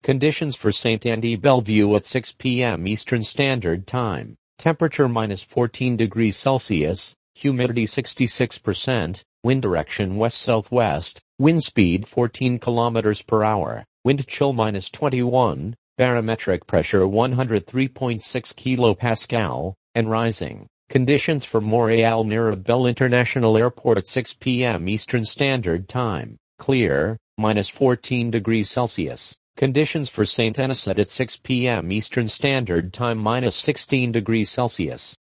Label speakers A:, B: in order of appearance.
A: Conditions for St. Andy Bellevue at 6 p.m. Eastern Standard Time. Temperature minus 14 degrees Celsius, humidity 66%, wind direction west-southwest, wind speed 14 kilometers per hour, wind chill minus 21, barometric pressure 103.6 kilopascal, and rising. Conditions for Montreal Mirabel International Airport at 6 p.m. Eastern Standard Time. Clear, minus 14 degrees Celsius. Conditions for St. Anisette at 6 p.m. Eastern Standard Time minus 16 degrees Celsius.